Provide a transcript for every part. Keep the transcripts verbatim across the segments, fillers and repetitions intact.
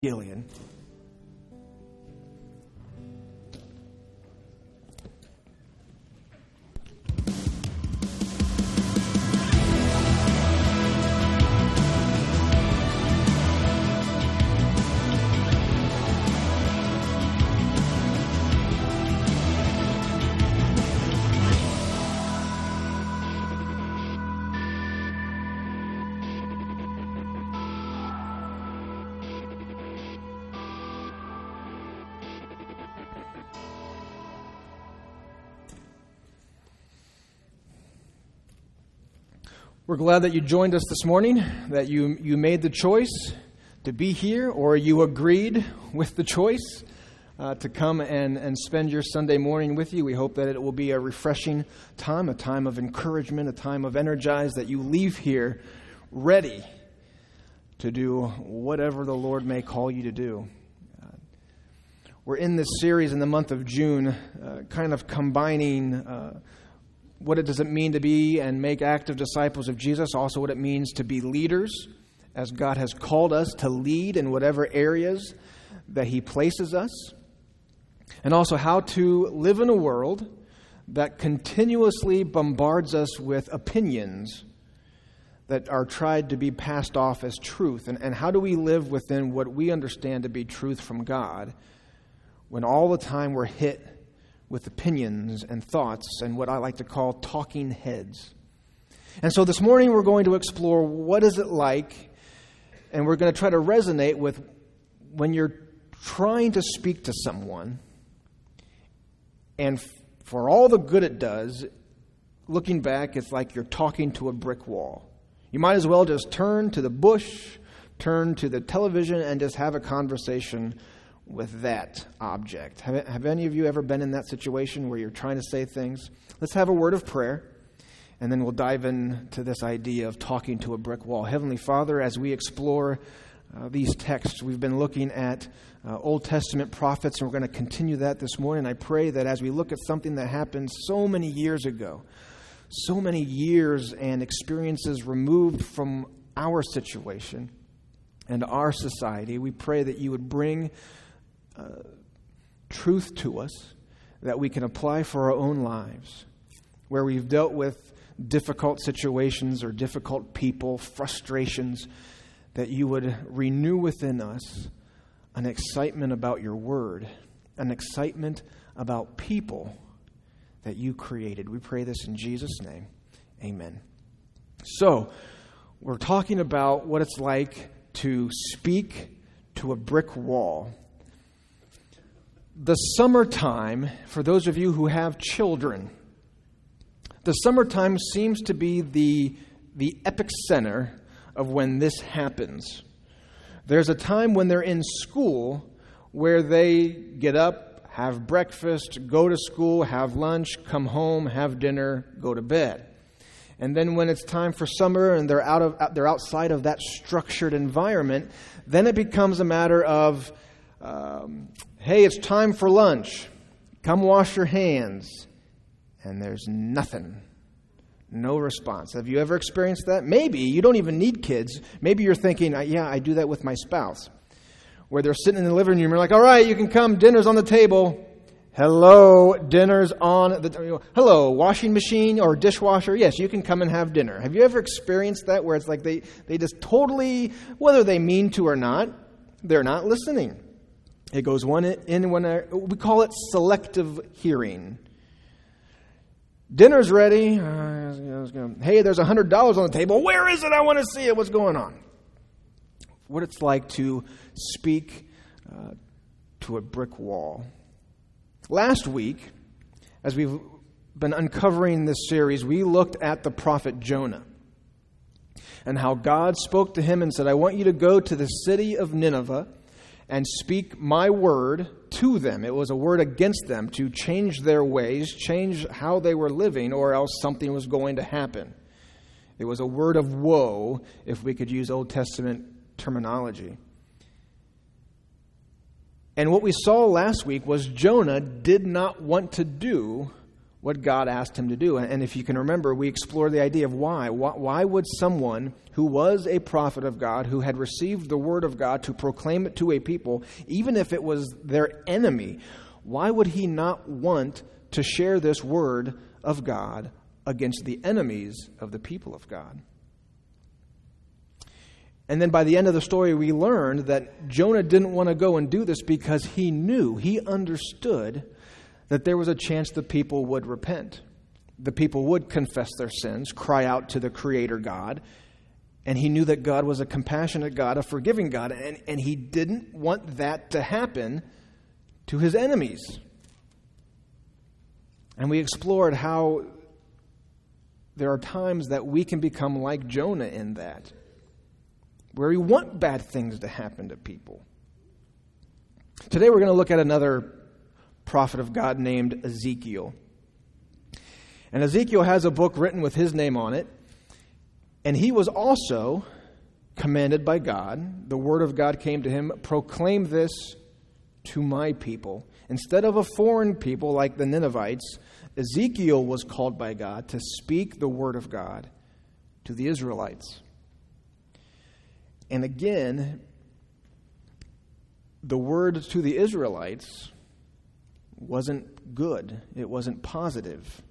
Gillian. We're glad that you joined us this morning, that you, you made the choice to be here, or you agreed with the choice uh, to come and, and spend your Sunday morning with you. We hope that it will be a refreshing time, a time of encouragement, a time of energize, that you leave here ready to do whatever the Lord may call you to do. Uh, we're in this series in the month of June, uh, kind of combining uh, what it does it mean to be and make active disciples of Jesus, also what it means to be leaders, as God has called us to lead in whatever areas that He places us, and also how to live in a world that continuously bombards us with opinions that are tried to be passed off as truth, and, and how do we live within what we understand to be truth from God when all the time we're hit with opinions and thoughts and what I like to call talking heads. And so this morning we're going to explore what is it like, and we're going to try to resonate with when you're trying to speak to someone, and f- for all the good it does, looking back, it's like you're talking to a brick wall. You might as well just turn to the bush, turn to the television, and just have a conversation with that object. Have, have any of you ever been in that situation where you're trying to say things? Let's have a word of prayer, and then we'll dive into this idea of talking to a brick wall. Heavenly Father, as we explore uh, these texts, we've been looking at uh, Old Testament prophets, and we're going to continue that this morning. I pray that as we look at something that happened so many years ago, so many years and experiences removed from our situation and our society, we pray that you would bring Uh, truth to us that we can apply for our own lives, where we've dealt with difficult situations or difficult people, frustrations, that you would renew within us an excitement about your word, an excitement about people that you created. We pray this in Jesus' name. Amen. So, we're talking about what it's like to speak to a brick wall. The summertime, for those of you who have children, the summertime seems to be the, the epic center of when this happens. There's a time when they're in school where they get up, have breakfast, go to school, have lunch, come home, have dinner, go to bed. And then when it's time for summer and they're out of they're outside of that structured environment, then it becomes a matter of Um, hey, it's time for lunch. Come wash your hands. And there's nothing. No response. Have you ever experienced that? Maybe you don't even need kids. Maybe you're thinking, yeah, I do that with my spouse. Where they're sitting in the living room, you're like, all right, you can come. Dinner's on the table. Hello, dinner's on the table. Hello, washing machine or dishwasher. Yes, you can come and have dinner. Have you ever experienced that where it's like they, they just totally, whether they mean to or not, they're not listening. It goes one in, one out. We call it selective hearing. Dinner's ready. Uh, hey, there's one hundred dollars on the table. Where is it? I want to see it. What's going on? What it's like to speak uh, to a brick wall. Last week, as we've been uncovering this series, we looked at the prophet Jonah and how God spoke to him and said, I want you to go to the city of Nineveh and speak my word to them. It was a word against them to change their ways, change how they were living, or else something was going to happen. It was a word of woe, if we could use Old Testament terminology. And what we saw last week was Jonah did not want to do what God asked him to do. And if you can remember, we explored the idea of why. Why would someone who was a prophet of God, who had received the word of God to proclaim it to a people, even if it was their enemy, why would he not want to share this word of God against the enemies of the people of God? And then by the end of the story, we learned that Jonah didn't want to go and do this because he knew, he understood that there was a chance the people would repent. The people would confess their sins, cry out to the Creator God, and he knew that God was a compassionate God, a forgiving God, and, and he didn't want that to happen to his enemies. And we explored how there are times that we can become like Jonah in that, where we want bad things to happen to people. Today we're going to look at another prophet of God named Ezekiel. And Ezekiel has a book written with his name on it, and he was also commanded by God. The word of God came to him, proclaim this to my people. Instead of a foreign people like the Ninevites, Ezekiel was called by God to speak the word of God to the Israelites. And again, the word to the Israelites wasn't good. It wasn't positive.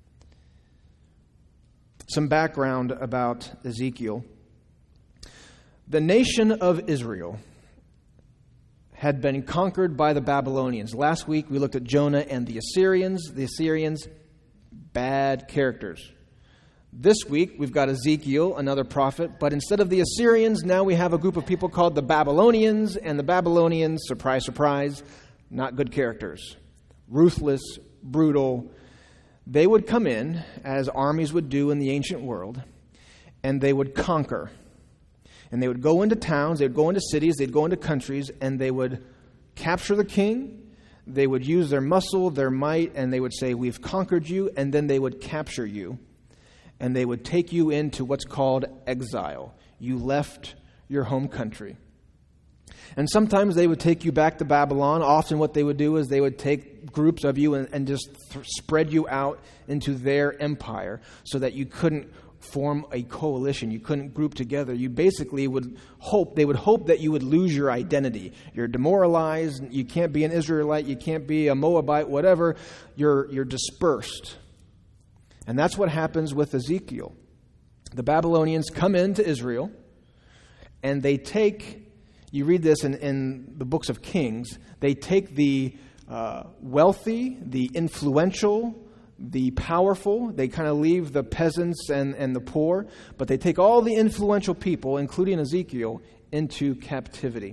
Some background about Ezekiel. The nation of Israel had been conquered by the Babylonians. Last week we looked at Jonah and the Assyrians. The Assyrians, bad characters. This week we've got Ezekiel, another prophet, but instead of the Assyrians, now we have a group of people called the Babylonians, and the Babylonians, surprise, surprise, not good characters. Ruthless, brutal. They would come in, as armies would do in the ancient world, and they would conquer. And they would go into towns, they would go into cities, they'd go into countries, and they would capture the king. They would use their muscle, their might, and they would say, we've conquered you, and then they would capture you. And they would take you into what's called exile. You left your home country. And sometimes they would take you back to Babylon. Often what they would do is they would take groups of you and, and just th- spread you out into their empire so that you couldn't form a coalition. You couldn't group together. You basically would hope, they would hope that you would lose your identity. You're demoralized. You can't be an Israelite. You can't be a Moabite, whatever. You're, you're dispersed. And that's what happens with Ezekiel. The Babylonians come into Israel and they take... You read this in, in the books of Kings. They take the uh, wealthy, the influential, the powerful. They kind of leave the peasants and, and the poor. But they take all the influential people, including Ezekiel, into captivity.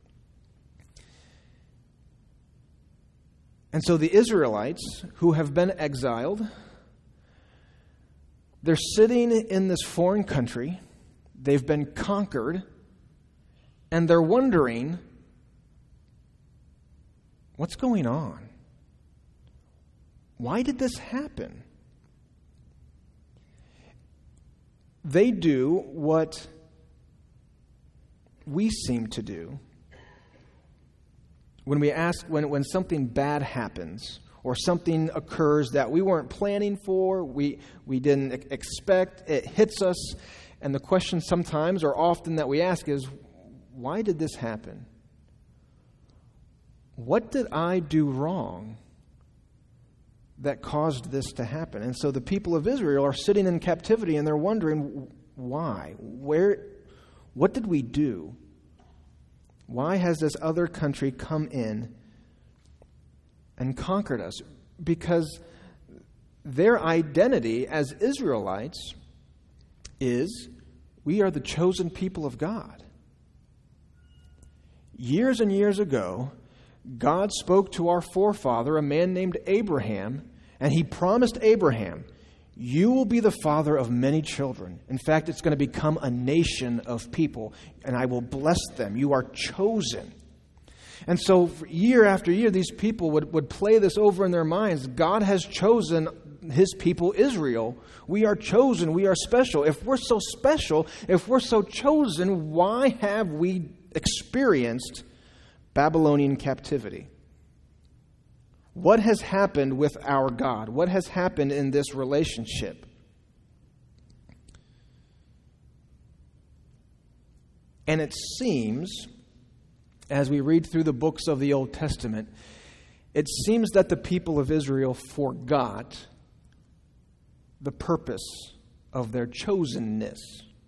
And so the Israelites, who have been exiled, they're sitting in this foreign country. They've been conquered. And they're wondering, what's going on? Why did this happen? They do what we seem to do when we ask, when, when something bad happens or something occurs that we weren't planning for, we, we didn't expect, it hits us. And the question sometimes or often that we ask is, why did this happen? What did I do wrong that caused this to happen? And so the people of Israel are sitting in captivity and they're wondering, why? Where? What did we do? Why has this other country come in and conquered us? Because their identity as Israelites is, we are the chosen people of God. Years and years ago, God spoke to our forefather, a man named Abraham, and he promised Abraham, you will be the father of many children. In fact, it's going to become a nation of people, and I will bless them. You are chosen. And so year after year, these people would, would play this over in their minds. God has chosen his people, Israel. We are chosen. We are special. If we're so special, if we're so chosen, why have we experienced Babylonian captivity? What has happened with our God? What has happened in this relationship? And it seems, as we read through the books of the Old Testament, it seems that the people of Israel forgot the purpose of their chosenness.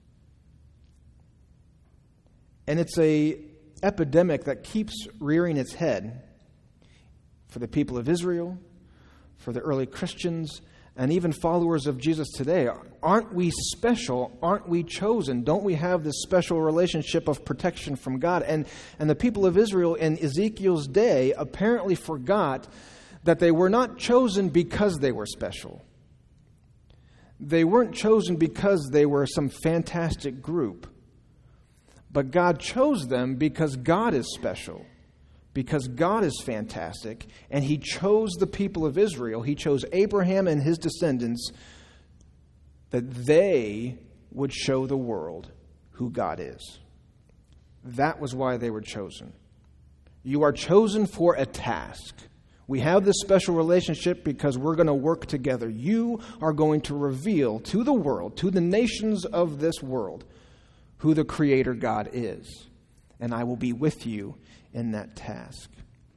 And it's a epidemic that keeps rearing its head for the people of Israel, for the early Christians, and even followers of Jesus today. Aren't we special? Aren't we chosen? Don't we have this special relationship of protection from God? And, and the people of Israel in Ezekiel's day apparently forgot that they were not chosen because they were special. They weren't chosen because they were some fantastic group. But God chose them because God is special, because God is fantastic, and He chose the people of Israel. He chose Abraham and his descendants that they would show the world who God is. That was why they were chosen. You are chosen for a task. We have this special relationship because we're going to work together. You are going to reveal to the world, to the nations of this world, who the Creator God is. And I will be with you in that task.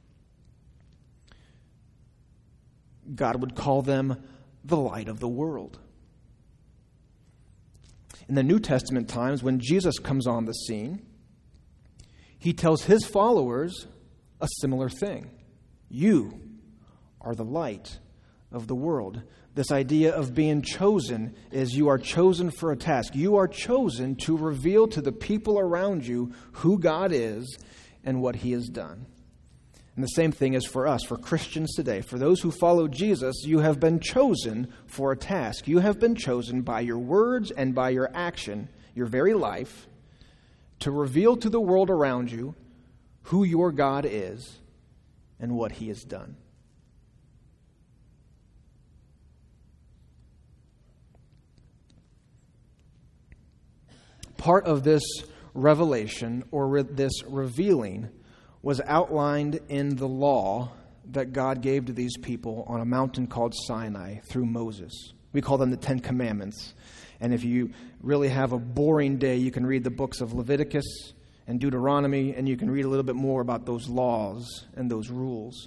God would call them the light of the world. In the New Testament times, when Jesus comes on the scene, He tells His followers a similar thing. You are the light of the world. This idea of being chosen is you are chosen for a task. You are chosen to reveal to the people around you who God is and what He has done. And the same thing is for us, for Christians today. For those who follow Jesus, you have been chosen for a task. You have been chosen by your words and by your action, your very life, to reveal to the world around you who your God is and what He has done. Part of this revelation, or re- this revealing, was outlined in the law that God gave to these people on a mountain called Sinai through Moses. We call them the Ten Commandments. And if you really have a boring day, you can read the books of Leviticus and Deuteronomy, and you can read a little bit more about those laws and those rules.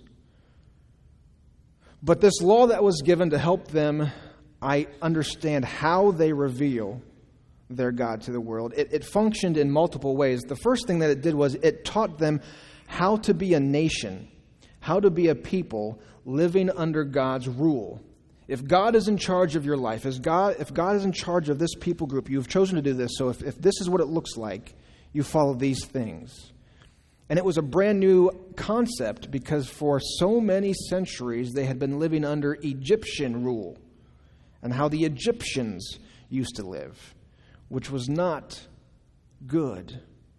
But this law that was given to help them, I understand how they reveal their God to the world. It, it functioned in multiple ways. The first thing that it did was it taught them how to be a nation, how to be a people living under God's rule. If God is in charge of your life, if God, if God is in charge of this people group, you've chosen to do this, so if, if this is what it looks like, you follow these things. And it was a brand new concept because for so many centuries they had been living under Egyptian rule and how the Egyptians used to live, which was not good.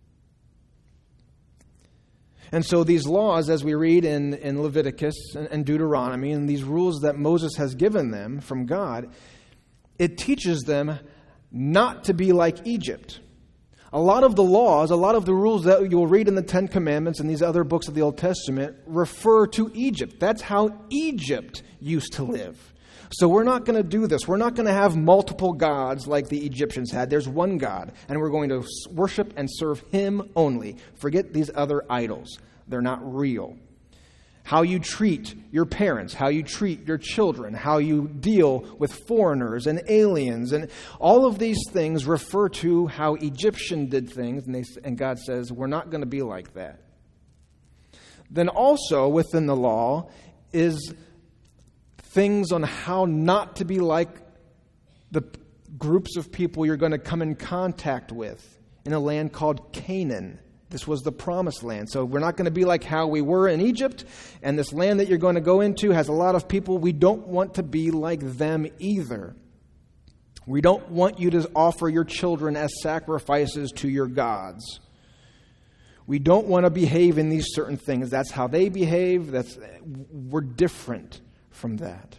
And so these laws, as we read in, in Leviticus and, and Deuteronomy, and these rules that Moses has given them from God, it teaches them not to be like Egypt. A lot of the laws, a lot of the rules that you'll read in the Ten Commandments and these other books of the Old Testament refer to Egypt. That's how Egypt used to live. So we're not going to do this. We're not going to have multiple gods like the Egyptians had. There's one God, and we're going to worship and serve Him only. Forget these other idols. They're not real. How you treat your parents, how you treat your children, how you deal with foreigners and aliens, and all of these things refer to how Egyptian did things, and, they, and God says, we're not going to be like that. Then also within the law is things on how not to be like the groups of people you're going to come in contact with in a land called Canaan. This was the promised land. So we're not going to be like how we were in Egypt. And this land that you're going to go into has a lot of people. We don't want to be like them either. We don't want you to offer your children as sacrifices to your gods. We don't want to behave in these certain things. That's how they behave. That's we're different from that.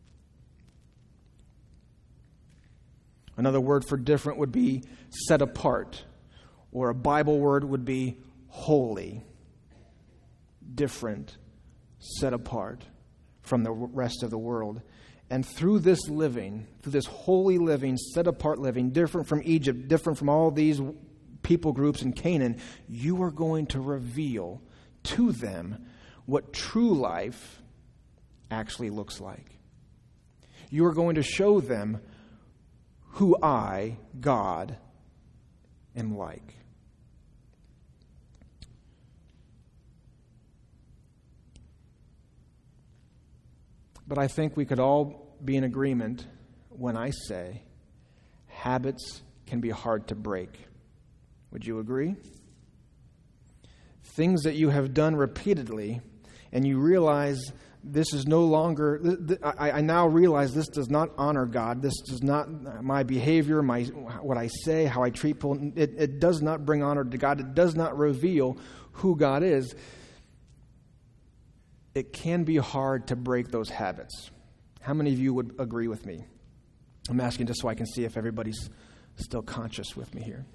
Another word for different would be set apart, or a Bible word would be holy. Different, set apart. from the rest of the world. And through this living, through this holy living, set-apart living, different from Egypt, different from all these people groups in Canaan, you are going to reveal to them what true life actually looks like. You are going to show them who I, God, am like. But I think we could all be in agreement when I say habits can be hard to break. Would you agree? Things that you have done repeatedly, and you realize this is no longer, I, I now realize this does not honor God. This does not, my behavior, my what I say, how I treat people, it, it does not bring honor to God. It does not reveal who God is. It can be hard to break those habits. How many of you would agree with me? I'm asking just so I can see if everybody's still conscious with me here.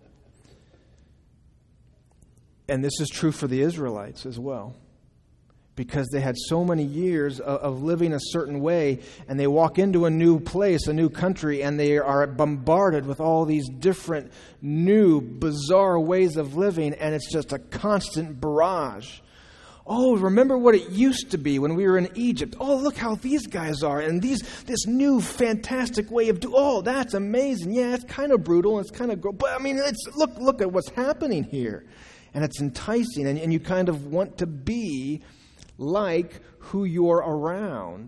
And this is true for the Israelites as well, because they had so many years of, of living a certain way, and they walk into a new place, a new country, and they are bombarded with all these different, new, bizarre ways of living, and it's just a constant barrage. Oh, remember what it used to be when we were in Egypt. Oh, look how these guys are. And these this new fantastic way of doing. Oh, that's amazing. Yeah, it's kind of brutal. It's kind of gross. But I mean, it's look look at what's happening here. And it's enticing. And, and you kind of want to be like who you're around.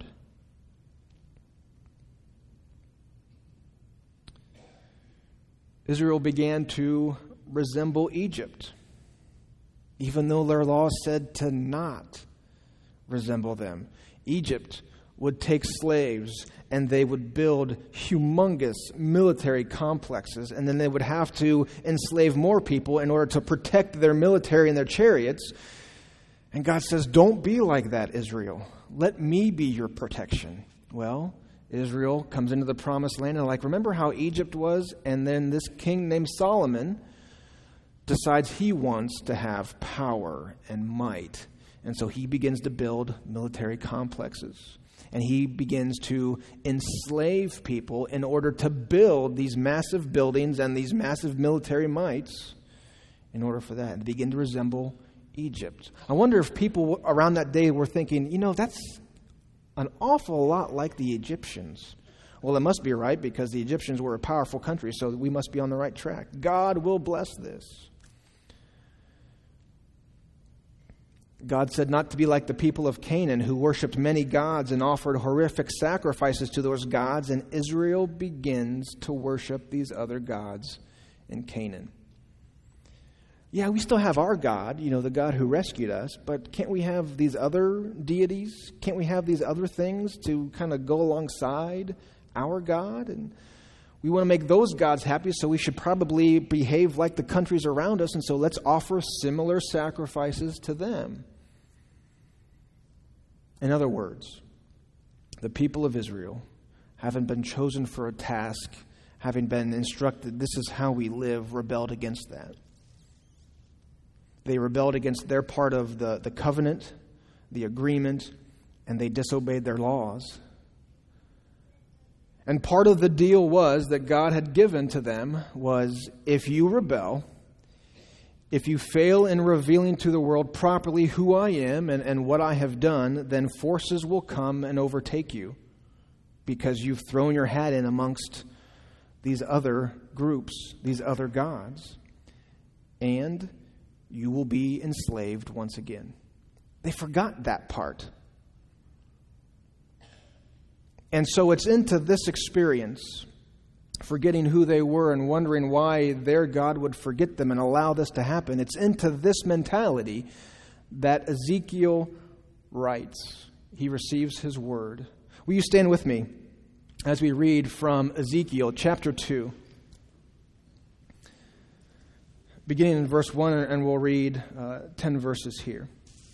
Israel began to resemble Egypt, even though their law said to not resemble them. Egypt would take slaves and they would build humongous military complexes, and then they would have to enslave more people in order to protect their military and their chariots. And God says, don't be like that, Israel. Let me be your protection. Well, Israel comes into the promised land and like, remember how Egypt was? And then this king named Solomon decides he wants to have power and might. And so he begins to build military complexes. And he begins to enslave people in order to build these massive buildings and these massive military mights in order for that. And begin to resemble Egypt. I wonder if people around that day were thinking, you know, that's an awful lot like the Egyptians. Well, it must be right because the Egyptians were a powerful country, so we must be on the right track. God will bless this. God said not to be like the people of Canaan who worshipped many gods and offered horrific sacrifices to those gods, and Israel begins to worship these other gods in Canaan. Yeah, we still have our God, you know, the God who rescued us, but can't we have these other deities? Can't we have these other things to kind of go alongside our God? And we want to make those gods happy, so we should probably behave like the countries around us, and so let's offer similar sacrifices to them. In other words, the people of Israel, having been chosen for a task, having been instructed, this is how we live, rebelled against that. They rebelled against their part of the, the covenant, the agreement, and they disobeyed their laws. And part of the deal was that God had given to them was, if you rebel, if you fail in revealing to the world properly who I am and, and what I have done, then forces will come and overtake you because you've thrown your hat in amongst these other groups, these other gods. And you will be enslaved once again. They forgot that part. And so it's into this experience, forgetting who they were and wondering why their God would forget them and allow this to happen. It's into this mentality that Ezekiel writes. He receives his word. Will you stand with me as we read from Ezekiel chapter two? Beginning in verse one, and we'll read uh, ten verses here.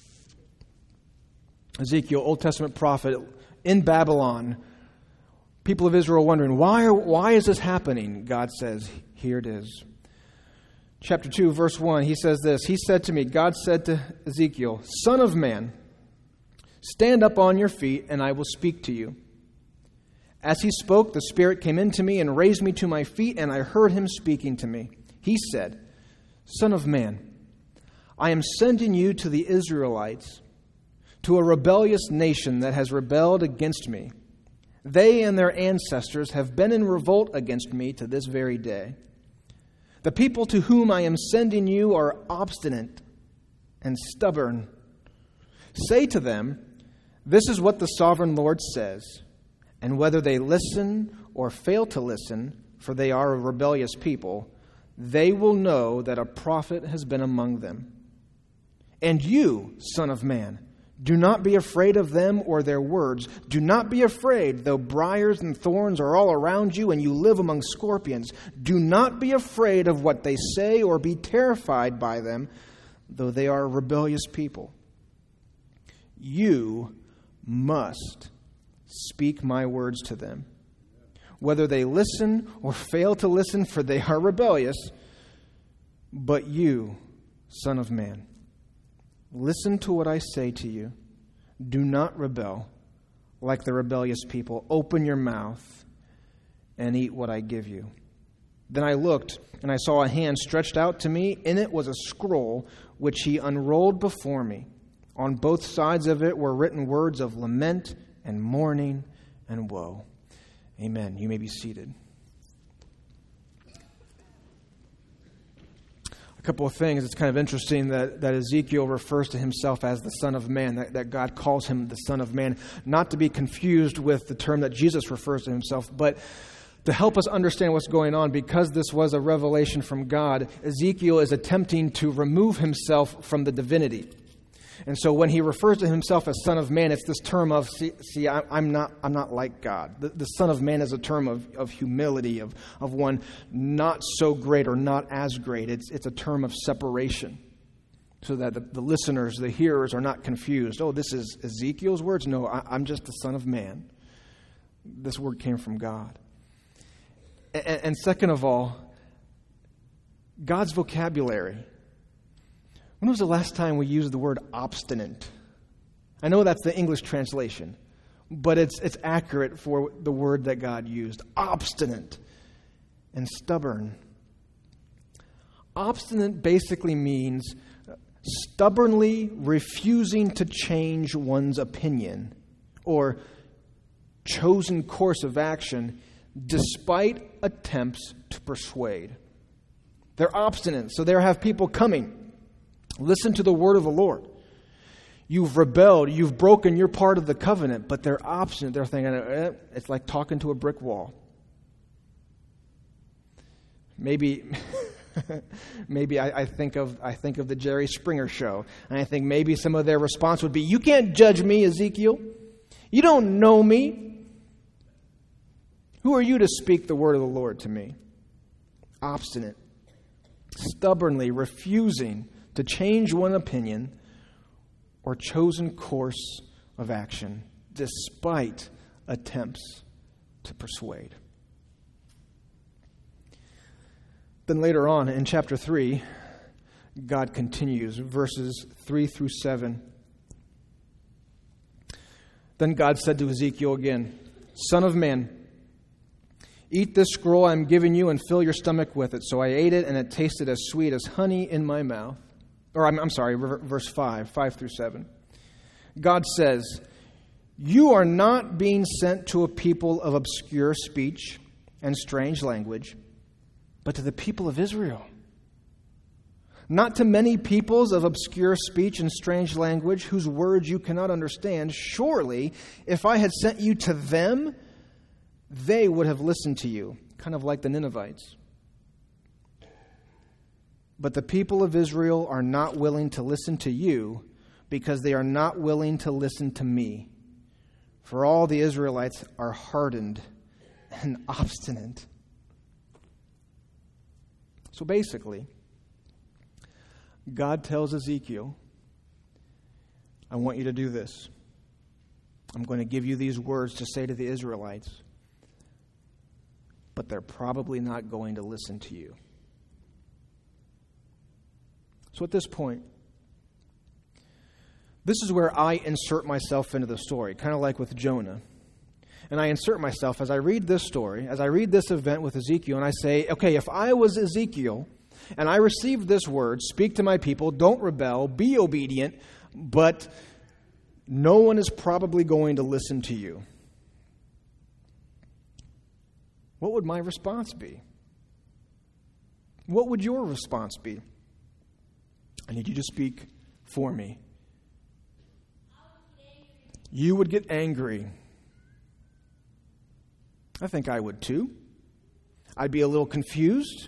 Ezekiel, Old Testament prophet, in Babylon. People of Israel wondering, why, are, why is this happening? God says, here it is. Chapter two, verse one, he says this. He said to me, God said to Ezekiel, Son of man, Stand up on your feet, and I will speak to you." As he spoke, the Spirit came into me and raised me to my feet, and I heard him speaking to me. He said, "Son of man, I am sending you to the Israelites, to a rebellious nation that has rebelled against me. They and their ancestors have been in revolt against me to this very day. The people to whom I am sending you are obstinate and stubborn. Say to them, 'This is what the sovereign Lord says,' and whether they listen or fail to listen, for they are a rebellious people, they will know that a prophet has been among them. And you, son of man, do not be afraid of them or their words. Do not be afraid, though briars and thorns are all around you and you live among scorpions. Do not be afraid of what they say or be terrified by them, though they are a rebellious people. You must speak my words to them, whether they listen or fail to listen, for they are rebellious. But you, son of man, listen to what I say to you. Do not rebel like the rebellious people. Open your mouth and eat what I give you." Then I looked, and I saw a hand stretched out to me. In it was a scroll, which he unrolled before me. On both sides of it were written words of lament and mourning and woe. Amen. You may be seated. A couple of things. It's kind of interesting that, that Ezekiel refers to himself as the Son of Man, that, that God calls him the Son of Man, not to be confused with the term that Jesus refers to himself, but to help us understand what's going on, because this was a revelation from God, Ezekiel is attempting to remove himself from the divinity. And so when he refers to himself as Son of Man, it's this term of, see, see I, I'm not I'm not like God. The, the Son of Man is a term of, of humility, of, of one not so great or not as great. It's, it's a term of separation, so that the, the listeners, the hearers, are not confused. Oh, this is Ezekiel's words? No, I, I'm just the Son of Man. This word came from God. And, and second of all, God's vocabulary. When was the last time we used the word obstinate? I know that's the English translation, but it's it's accurate for the word that God used. Obstinate and stubborn. Obstinate basically means stubbornly refusing to change one's opinion or chosen course of action despite attempts to persuade. They're obstinate, so there have people coming. Listen to the word of the Lord. You've rebelled. You've broken your part of the covenant, but they're obstinate. They're thinking, eh, it's like talking to a brick wall. Maybe, maybe I, I think of I think of the Jerry Springer show, and I think maybe some of their response would be, "You can't judge me, Ezekiel. You don't know me. Who are you to speak the word of the Lord to me?" Obstinate, stubbornly refusing to change one opinion or chosen course of action despite attempts to persuade. Then later on in chapter three, God continues, verses three through seven. Then God said to Ezekiel again, "Son of man, eat this scroll I'm giving you and fill your stomach with it." So I ate it, and it tasted as sweet as honey in my mouth. Or I'm, I'm sorry, verse five, five through seven. God says, "You are not being sent to a people of obscure speech and strange language, but to the people of Israel. Not to many peoples of obscure speech and strange language whose words you cannot understand. Surely, if I had sent you to them, they would have listened to you," kind of like the Ninevites. "But the people of Israel are not willing to listen to you because they are not willing to listen to me. For all the Israelites are hardened and obstinate." So basically, God tells Ezekiel, "I want you to do this. I'm going to give you these words to say to the Israelites, but they're probably not going to listen to you." So at this point, This is where I insert myself into the story, kind of like with Jonah. And I insert myself as I read this story, as I read this event with Ezekiel, and I say, okay, if I was Ezekiel and I received this word, speak to my people, don't rebel, be obedient, but no one is probably going to listen to you, what would my response be? What would your response be? I need you to speak for me. You would get angry. I think I would too. I'd be a little confused.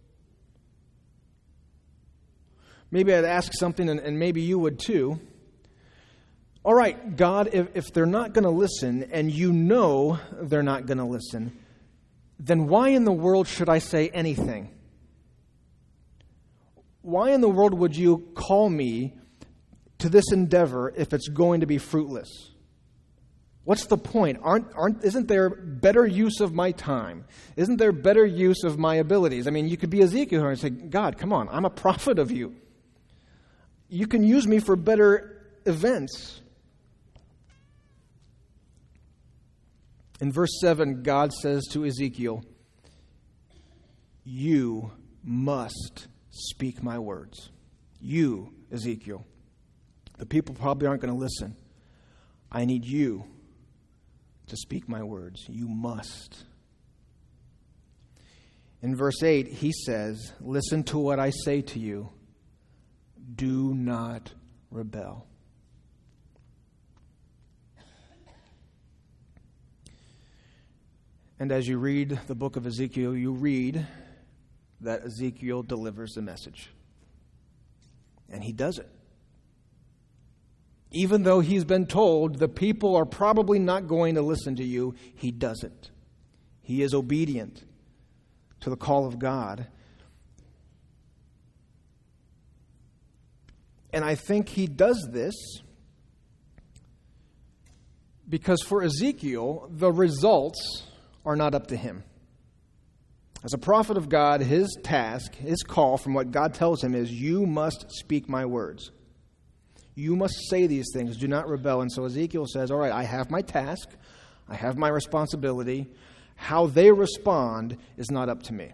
Maybe I'd ask something, and, and maybe you would too. All right, God, if, if they're not going to listen, and you know they're not going to listen, then why in the world should I say anything? Why in the world would you call me to this endeavor if it's going to be fruitless? What's the point? Aren't, aren't, isn't there better use of my time? Isn't there better use of my abilities? I mean, you could be Ezekiel and say, God, come on, I'm a prophet of you. You can use me for better events. In verse seven, God says to Ezekiel, you must speak my words. You, Ezekiel. The people probably aren't going to listen. I need you to speak my words. You must. In verse eight, he says, listen to what I say to you. Do not rebel. And as you read the book of Ezekiel, you read that Ezekiel delivers the message. And he does it. Even though he's been told the people are probably not going to listen to you, he doesn't. He is obedient to the call of God. And I think he does this because for Ezekiel, the results are not up to him. As a prophet of God, his task, his call from what God tells him is, you must speak my words. You must say these things. Do not rebel. And so Ezekiel says, all right, I have my task. I have my responsibility. How they respond is not up to me.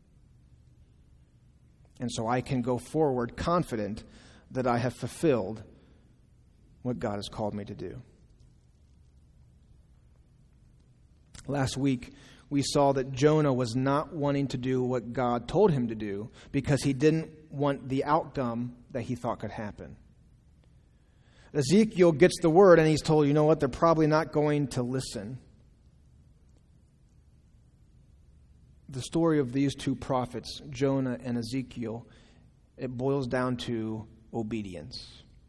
And so I can go forward confident that I have fulfilled what God has called me to do. Last week, we saw that Jonah was not wanting to do what God told him to do because he didn't want the outcome that he thought could happen. Ezekiel gets the word and he's told, you know what, they're probably not going to listen. The story of these two prophets, Jonah and Ezekiel, it boils down to obedience.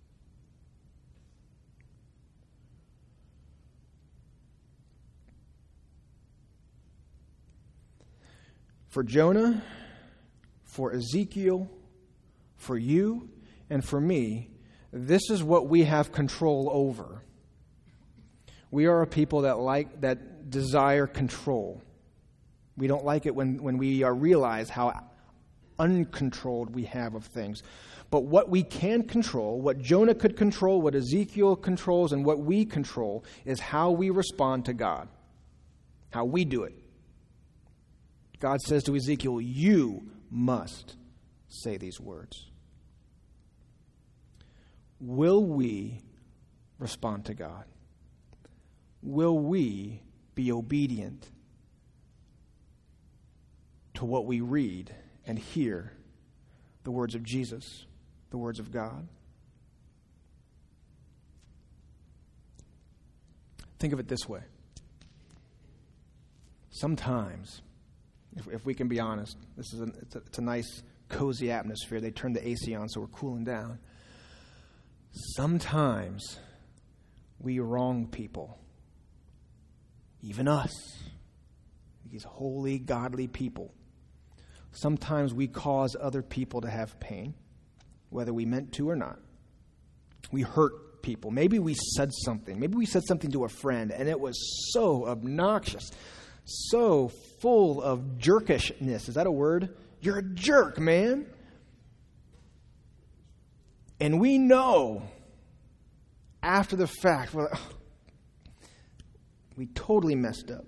For Jonah, for Ezekiel, for you, and for me, this is what we have control over. We are a people that like that desire control. We don't like it when, when we uh, realize how uncontrolled we have of things. But what we can control, what Jonah could control, what Ezekiel controls, and what we control is how we respond to God, how we do it. God says to Ezekiel, you must say these words. Will we respond to God? Will we be obedient to what we read and hear, the words of Jesus, the words of God? Think of it this way. Sometimes, if, if we can be honest, this is a, it's, a, it's a nice, cozy atmosphere. They turned the A C on, so we're cooling down. Sometimes we wrong people, even us, these holy, godly people. Sometimes we cause other people to have pain, whether we meant to or not. We hurt people. Maybe we said something. Maybe we said something to a friend, and it was so obnoxious, so full of jerkishness. Is that a word? You're a jerk, man. And we know after the fact, we're like, oh, we totally messed up.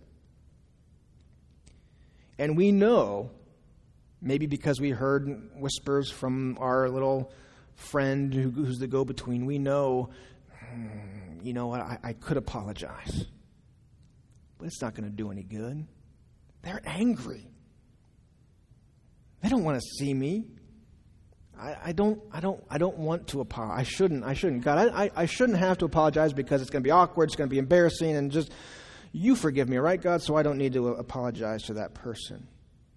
And we know, maybe because we heard whispers from our little friend who, who's the go-between, we know, hmm, you know what, I, I could apologize. But it's not going to do any good. They're angry. They don't want to see me. I, I don't. I don't. I don't want to apologize. I shouldn't. I shouldn't. God, I, I, I shouldn't have to apologize because it's going to be awkward. It's going to be embarrassing, and just you forgive me, right, God? So I don't need to apologize to that person.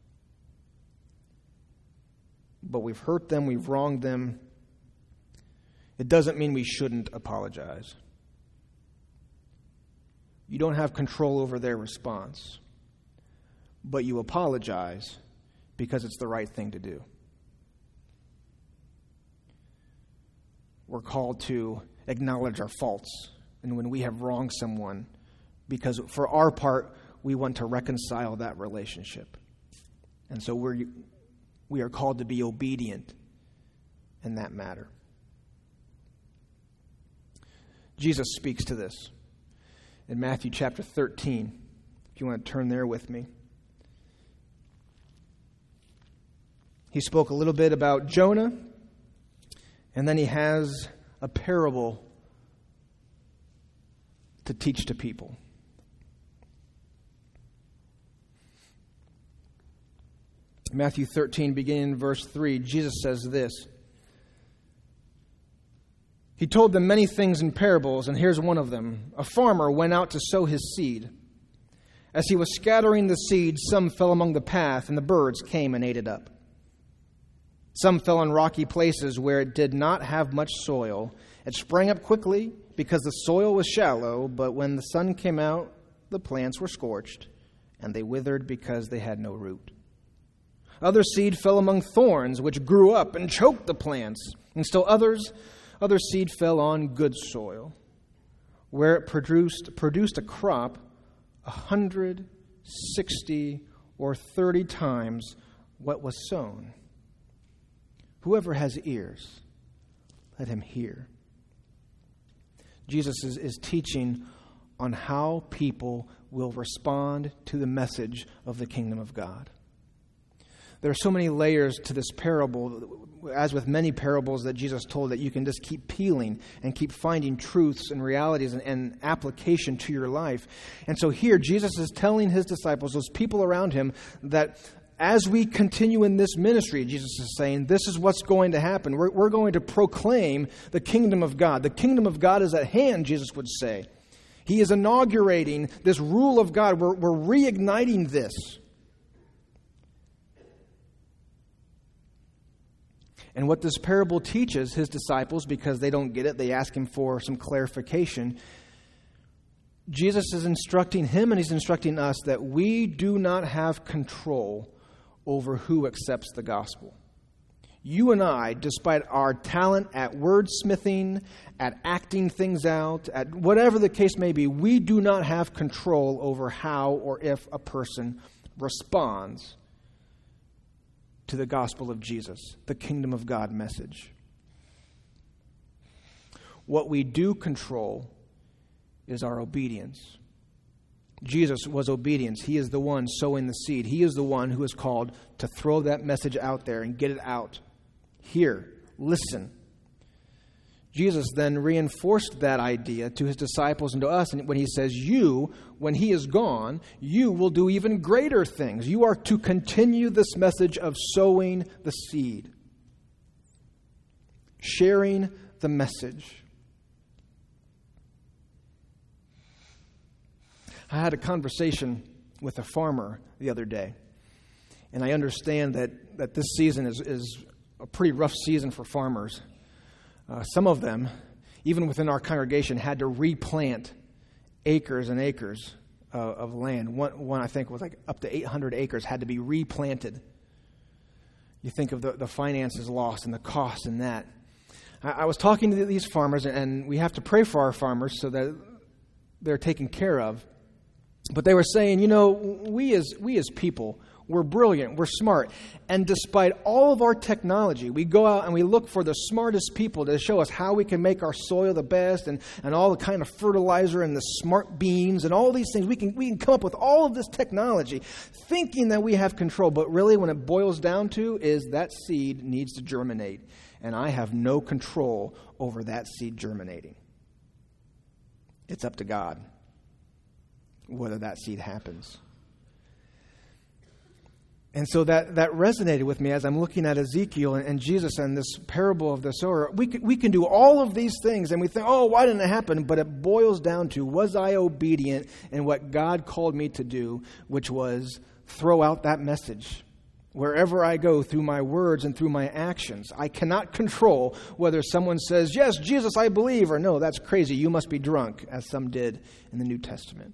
But we've hurt them. We've wronged them. It doesn't mean we shouldn't apologize. You don't have control over their response, but you apologize because it's the right thing to do. We're called to acknowledge our faults and when we have wronged someone, because for our part, we want to reconcile that relationship. And so we're, we are called to be obedient in that matter. Jesus speaks to this in Matthew chapter thirteen, if you want to turn there with me. He spoke a little bit about Jonah, and then he has a parable to teach to people. Matthew thirteen, beginning in verse three, Jesus says this. He told them many things in parables, and here's one of them. A farmer went out to sow his seed. As he was scattering the seed, some fell among the path, and the birds came and ate it up. Some fell in rocky places where it did not have much soil. It sprang up quickly because the soil was shallow, but when the sun came out, the plants were scorched, and they withered because they had no root. Other seed fell among thorns, which grew up and choked the plants, and still others... Other seed fell on good soil, where it produced produced a crop a hundred, sixty, or thirty times what was sown. Whoever has ears, let him hear. Jesus is, is teaching on how people will respond to the message of the kingdom of God. There are so many layers to this parable, as with many parables that Jesus told, that you can just keep peeling and keep finding truths and realities and, and application to your life. And so here, Jesus is telling his disciples, those people around him, that as we continue in this ministry, Jesus is saying, this is what's going to happen. We're, we're going to proclaim the kingdom of God. The kingdom of God is at hand, Jesus would say. He is inaugurating this rule of God. We're, we're reigniting this. And what this parable teaches his disciples, because they don't get it, they ask him for some clarification. Jesus is instructing him and he's instructing us that we do not have control over who accepts the gospel. You and I, despite our talent at wordsmithing, at acting things out, at whatever the case may be, we do not have control over how or if a person responds to the gospel of Jesus, the kingdom of God message. What we do control is our obedience. Jesus was obedience. He is the one sowing the seed. He is the one who is called to throw that message out there and get it out. Hear, listen. Jesus then reinforced that idea to his disciples and to us when he says, you, when he is gone, you will do even greater things. You are to continue this message of sowing the seed, sharing the message. I had a conversation with a farmer the other day, and I understand that, that this season is, is a pretty rough season for farmers. Uh, some of them, even within our congregation, had to replant acres and acres uh, of land. One, one, I think, was like up to eight hundred acres had to be replanted. You think of the, the finances lost and the cost in that. I, I was talking to these farmers, and we have to pray for our farmers so that they're taken care of. But they were saying, you know, we as we as people, We're brilliant. We're smart. And despite all of our technology, we go out and we look for the smartest people to show us how we can make our soil the best and, and all the kind of fertilizer and the smart beans and all these things. We can, we can come up with all of this technology thinking that we have control. But really when it boils down to is that seed needs to germinate. And I have no control over that seed germinating. It's up to God whether that seed happens. And so that, that resonated with me as I'm looking at Ezekiel and, and Jesus and this parable of the sower. We can, we can do all of these things and we think, oh, why didn't it happen? But it boils down to, was I obedient in what God called me to do, which was throw out that message wherever I go through my words and through my actions. I cannot control whether someone says, yes, Jesus, I believe, or no, that's crazy, you must be drunk, as some did in the New Testament.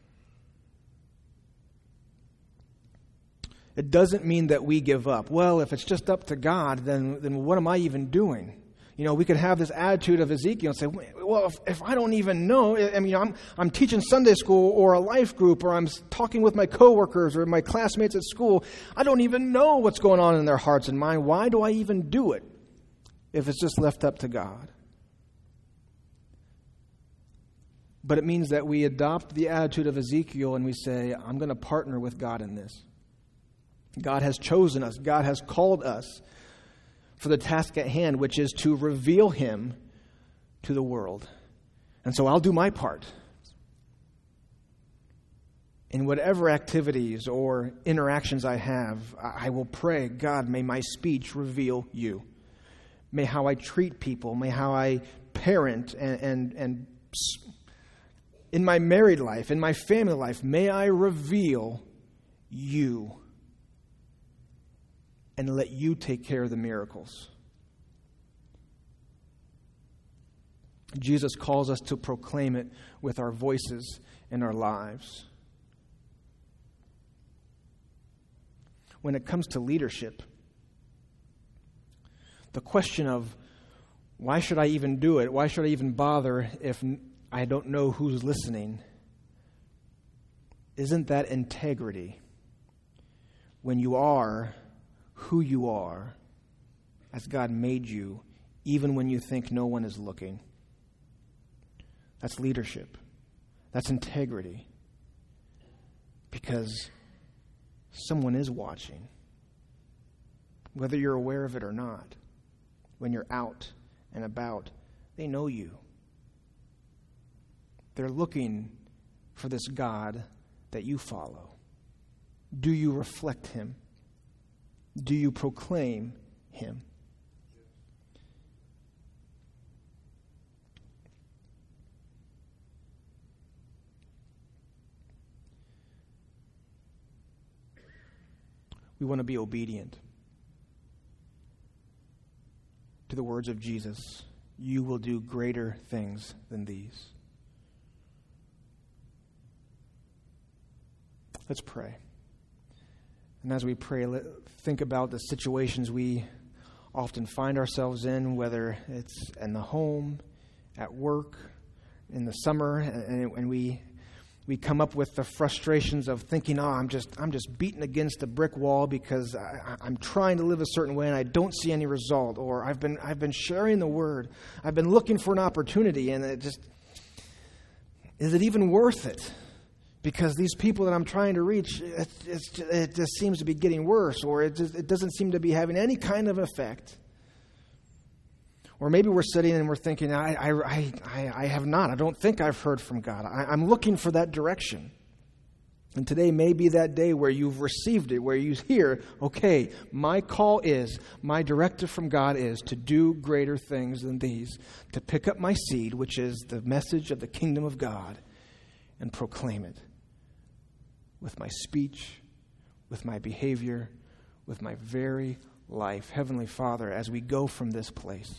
It doesn't mean that we give up. Well, if it's just up to God, then, then what am I even doing? You know, we could have this attitude of Ezekiel and say, well, if, if I don't even know, I mean, I'm, I'm teaching Sunday school or a life group or I'm talking with my coworkers or my classmates at school, I don't even know what's going on in their hearts and mind. Why do I even do it if it's just left up to God? But it means that we adopt the attitude of Ezekiel and we say, I'm going to partner with God in this. God has chosen us. God has called us for the task at hand, which is to reveal Him to the world. And so I'll do my part. In whatever activities or interactions I have, I will pray, God, may my speech reveal you. May how I treat people, may how I parent and, and, and in my married life, in my family life, may I reveal you. And let you take care of the miracles. Jesus calls us to proclaim it with our voices and our lives. When it comes to leadership, the question of why should I even do it? Why should I even bother if I don't know who's listening? Isn't that integrity when you are who you are as God made you, even when you think no one is looking? That's leadership. That's integrity. Because someone is watching, whether you're aware of it or not. When you're out and about, they know you. They're looking for this God that you follow. Do you reflect Him? Do you proclaim Him? We want to be obedient to the words of Jesus. You will do greater things than these. Let's pray. And as we pray, let, think about the situations we often find ourselves in, whether it's in the home, at work, in the summer, and, and we we come up with the frustrations of thinking, oh, I'm just I'm just beating against a brick wall because I, I'm trying to live a certain way and I don't see any result, or I've been I've been sharing the word, I've been looking for an opportunity, and it just is it even worth it? Because these people that I'm trying to reach, it, it's, it just seems to be getting worse, or it, just, it doesn't seem to be having any kind of effect. Or maybe we're sitting and we're thinking, I, I, I, I have not. I don't think I've heard from God. I, I'm looking for that direction. And today may be that day where you've received it, where you hear, okay, my call is, my directive from God is to do greater things than these, to pick up my seed, which is the message of the kingdom of God, and proclaim it. With my speech, with my behavior, with my very life. Heavenly Father, as we go from this place,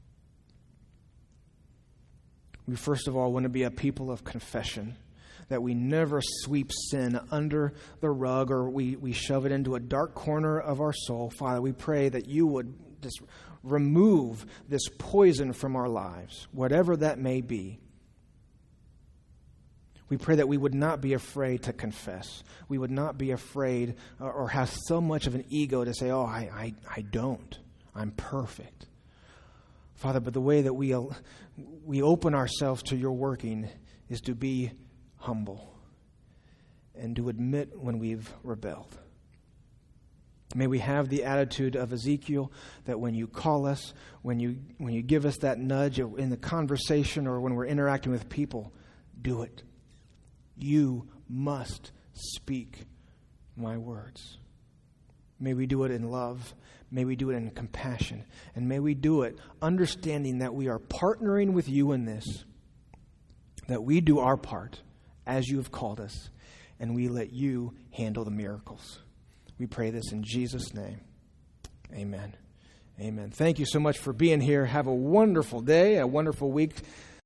we first of all want to be a people of confession, that we never sweep sin under the rug or we, we shove it into a dark corner of our soul. Father, we pray that you would just remove this poison from our lives, whatever that may be. We pray that we would not be afraid to confess. We would not be afraid or, or have so much of an ego to say, oh, I, I, I don't. I'm perfect. Father, but the way that we, we open ourselves to your working is to be humble and to admit when we've rebelled. May we have the attitude of Ezekiel that when you call us, when you when you give us that nudge in the conversation or when we're interacting with people, do it. You must speak my words. May we do it in love. May we do it in compassion. And may we do it understanding that we are partnering with you in this, that we do our part as you have called us, and we let you handle the miracles. We pray this in Jesus' name. Amen. Amen. Thank you so much for being here. Have a wonderful day, a wonderful week.